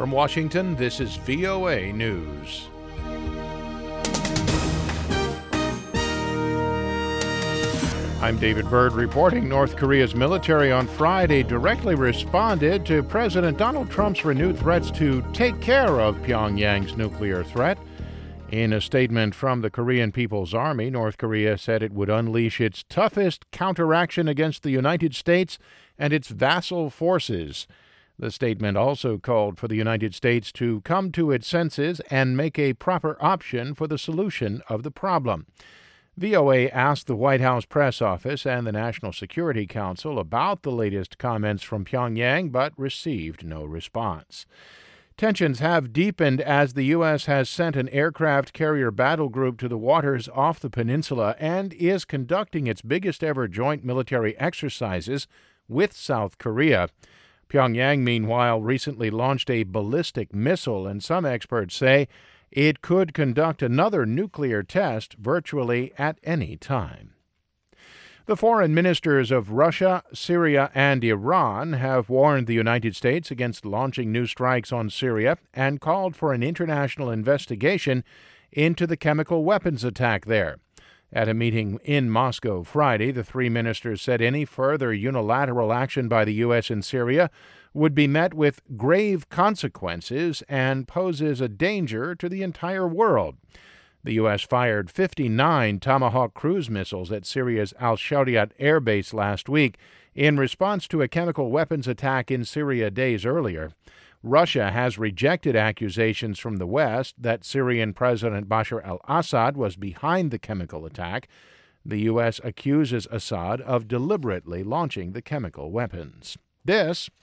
From Washington, this is VOA News. I'm David Byrd reporting. North Korea's military on Friday directly responded to President Donald Trump's renewed threats to take care of Pyongyang's nuclear threat. In a statement from the Korean People's Army, North Korea said it would unleash its toughest counteraction against the United States and its vassal forces. The statement also called for the United States to come to its senses and make a proper option for the solution of the problem. VOA asked the White House press office and the National Security Council about the latest comments from Pyongyang, but received no response. Tensions have deepened as the U.S. has sent an aircraft carrier battle group to the waters off the peninsula and is conducting its biggest ever joint military exercises with South Korea. Pyongyang, meanwhile, recently launched a ballistic missile, and some experts say it could conduct another nuclear test virtually at any time. The foreign ministers of Russia, Syria, and Iran have warned the United States against launching new strikes on Syria and called for an international investigation into the chemical weapons attack there. At a meeting in Moscow Friday, the three ministers said any further unilateral action by the U.S. in Syria would be met with grave consequences and poses a danger to the entire world. The U.S. fired 59 Tomahawk cruise missiles at Syria's al-Shariat air base last week in response to a chemical weapons attack in Syria days earlier. Russia has rejected accusations from the West that Syrian President Bashar al-Assad was behind the chemical attack. The U.S. accuses Assad of deliberately launching the chemical weapons. This